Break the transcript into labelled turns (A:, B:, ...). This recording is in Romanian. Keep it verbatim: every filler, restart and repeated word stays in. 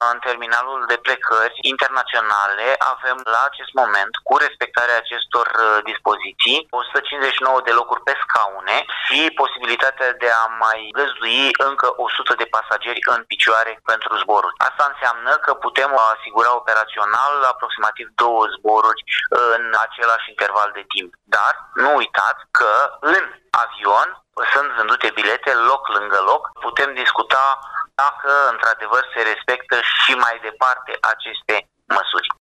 A: În terminalul de plecări internaționale avem la acest moment, cu respectarea acestor dispoziții, o sută cincizeci și nouă de locuri pe scaune și posibilitatea de a mai găzdui încă o sută de pasageri în picioare pentru zboruri. Asta înseamnă că putem asigura operațional aproximativ două zboruri în același interval de timp. Dar nu uitați că în avion sunt vândute bilete loc lângă loc. Putem discuta dacă într-adevăr se respectă și mai departe aceste măsuri.